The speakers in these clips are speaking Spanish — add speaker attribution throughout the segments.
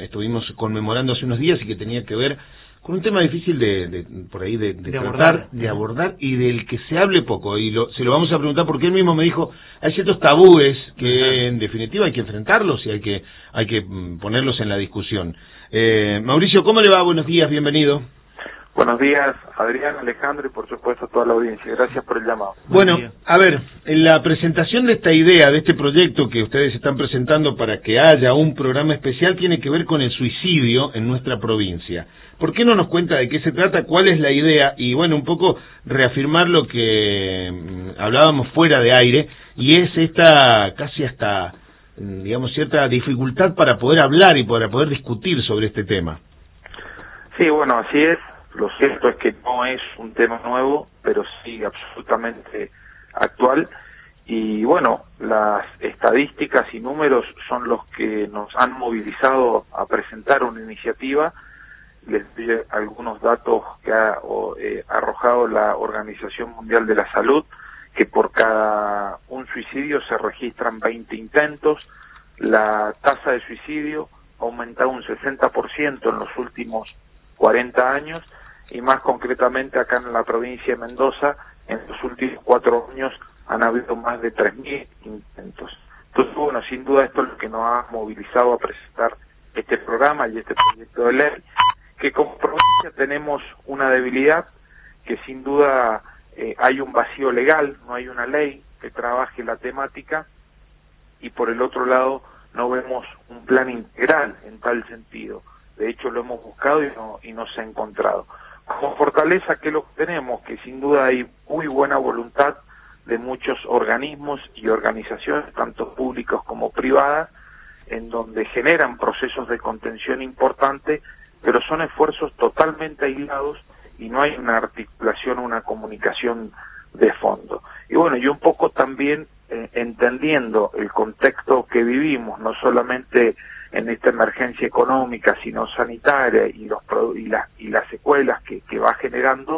Speaker 1: estuvimos conmemorando hace unos días y que tenía que ver con un tema difícil de tratar, de abordar y del que se hable poco. Y se lo vamos a preguntar porque él mismo me dijo, hay ciertos tabúes que en definitiva hay que enfrentarlos y hay que ponerlos en la discusión. Mauricio, ¿cómo le va? Buenos días, bienvenido.
Speaker 2: Buenos días, Adrián, Alejandro y por supuesto a toda la audiencia. Gracias por el llamado.
Speaker 1: Bueno, a ver, en la presentación de esta idea, de este proyecto que ustedes están presentando para que haya un programa especial, tiene que ver con el suicidio en nuestra provincia. ¿Por qué no nos cuenta de qué se trata, cuál es la idea? Y bueno, un poco reafirmar lo que hablábamos fuera de aire, y es esta casi hasta, digamos, cierta dificultad para poder hablar y para poder discutir sobre este tema.
Speaker 2: Sí, bueno, así es. Lo cierto es que no es un tema nuevo, pero sí absolutamente actual. Y bueno, las estadísticas y números son los que nos han movilizado a presentar una iniciativa. Les doy algunos datos que ha arrojado la Organización Mundial de la Salud, que por cada un suicidio se registran 20 intentos. La tasa de suicidio ha aumentado un 60% en los últimos 40 años, y más concretamente acá en la provincia de Mendoza, en los últimos 4 años han habido más de 3.000 intentos. Entonces, bueno, sin duda esto es lo que nos ha movilizado a presentar este programa y este proyecto de ley, que como provincia tenemos una debilidad, que sin duda hay un vacío legal, no hay una ley que trabaje la temática, y por el otro lado no vemos un plan integral en tal sentido. De hecho lo hemos buscado y no se ha encontrado. Como fortaleza, ¿qué es lo que tenemos? Que sin duda hay muy buena voluntad de muchos organismos y organizaciones, tanto públicos como privadas, en donde generan procesos de contención importantes, pero son esfuerzos totalmente aislados y no hay una articulación, una comunicación de fondo. Y bueno, y un poco también entendiendo el contexto que vivimos, no solamente en esta emergencia económica, sino sanitaria y las secuelas que va generando,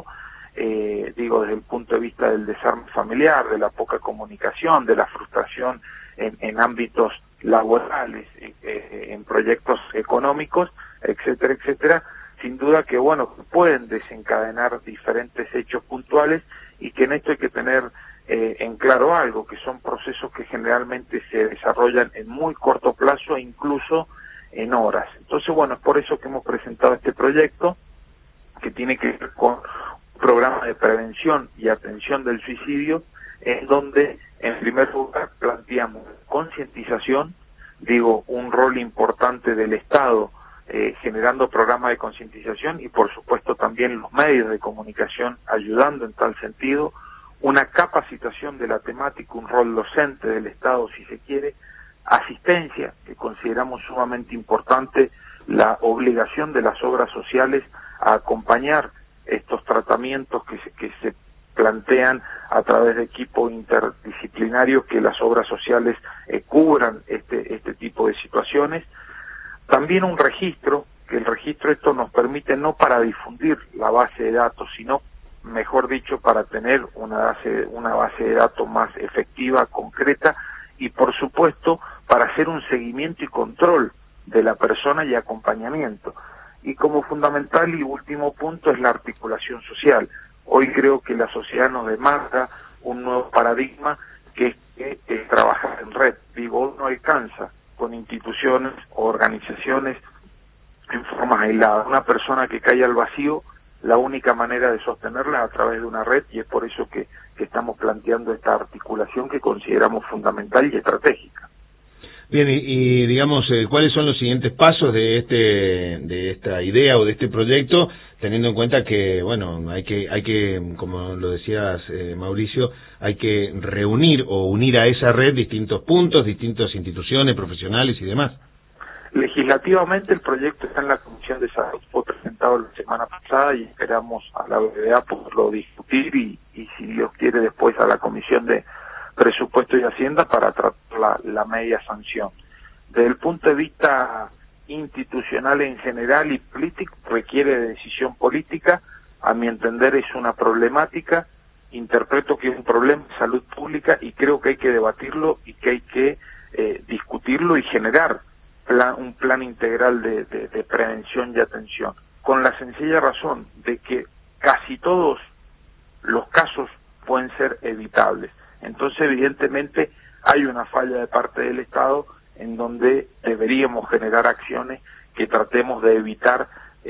Speaker 2: digo, desde el punto de vista del desarme familiar, de la poca comunicación, de la frustración en ámbitos laborales, en proyectos económicos, etcétera, etcétera, sin duda que, bueno, pueden desencadenar diferentes hechos puntuales, y que en esto hay que tener en claro algo, que son procesos que generalmente se desarrollan en muy corto plazo e incluso en horas. Entonces, bueno, es por eso que hemos presentado este proyecto, que tiene que ver con un programa de prevención y atención del suicidio, en donde, en primer lugar, planteamos concientización, digo, un rol importante del Estado, generando programas de concientización, y por supuesto también los medios de comunicación ayudando en tal sentido, una capacitación de la temática, un rol docente del Estado si se quiere, asistencia, que consideramos sumamente importante, la obligación de las obras sociales a acompañar estos tratamientos que se plantean a través de equipos interdisciplinarios, que las obras sociales cubran este tipo de situaciones. También un registro, que el registro esto nos permite no para difundir la base de datos, sino, mejor dicho, para tener una base de datos más efectiva, concreta, y por supuesto para hacer un seguimiento y control de la persona y acompañamiento. Y como fundamental y último punto es la articulación social. Hoy creo que la sociedad nos demanda un nuevo paradigma, que es trabajar en red. Digo, no alcanza con instituciones o organizaciones en forma aislada. Una persona que cae al vacío, la única manera de sostenerla es a través de una red, y es por eso que estamos planteando esta articulación que consideramos fundamental y estratégica.
Speaker 1: Bien, y digamos, ¿cuáles son los siguientes pasos de esta idea o de este proyecto, teniendo en cuenta que, bueno, hay que, como lo decías, Mauricio, hay que reunir o unir a esa red distintos puntos, distintas instituciones, profesionales y demás?
Speaker 2: Legislativamente el proyecto está en la Comisión de Salud, fue presentado la semana pasada y esperamos a la brevedad poderlo discutir y si Dios quiere después a la Comisión de Presupuesto y Hacienda para tratar la media sanción. Desde el punto de vista institucional en general y político, requiere de decisión política. A mi entender es una problemática, interpreto que es un problema de salud pública y creo que hay que debatirlo y que hay que discutirlo y generar un plan integral de prevención y atención, con la sencilla razón de que casi todos los casos pueden ser evitables. Entonces, evidentemente, hay una falla de parte del Estado en donde deberíamos generar acciones que tratemos de evitar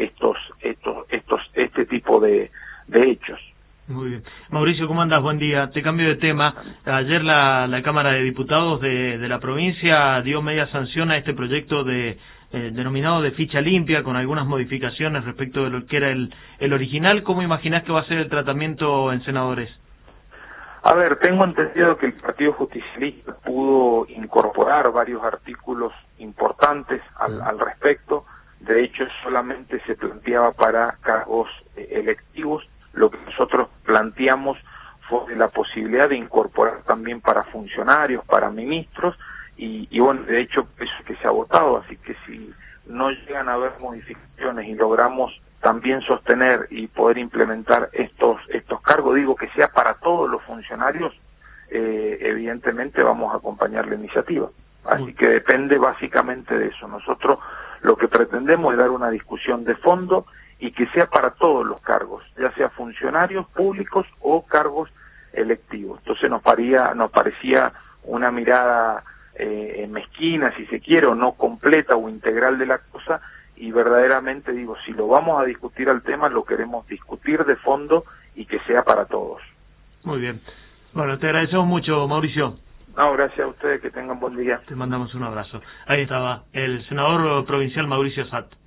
Speaker 2: este tipo de hechos.
Speaker 3: Muy bien. Mauricio, ¿cómo andas? Buen día. Te cambio de tema. Ayer la Cámara de Diputados de la provincia dio media sanción a este proyecto denominado de ficha limpia, con algunas modificaciones respecto de lo que era el original. ¿Cómo imaginás que va a ser el tratamiento en senadores?
Speaker 2: A ver, tengo entendido que el Partido Justicialista pudo incorporar varios artículos importantes al respecto. De hecho, solamente se planteaba para cargos electivos. Lo que nosotros planteamos fue la posibilidad de incorporar también para funcionarios, para ministros, y bueno, de hecho, eso es que se ha votado. Así que si no llegan a haber modificaciones y logramos también sostener y poder implementar estos cargos, digo que sea para todos los funcionarios, evidentemente vamos a acompañar la iniciativa. Así que depende básicamente de eso. Nosotros lo que pretendemos es dar una discusión de fondo y que sea para todos los cargos, ya sea funcionarios públicos o cargos electivos. Entonces nos parecía una mirada mezquina, si se quiere, o no completa o integral de la cosa, y verdaderamente digo, si lo vamos a discutir al tema, lo queremos discutir de fondo y que sea para todos.
Speaker 3: Muy bien. Bueno, te agradecemos mucho, Mauricio.
Speaker 2: No, gracias a ustedes, que tengan buen día.
Speaker 3: Te mandamos un abrazo. Ahí estaba el senador provincial Mauricio Satt.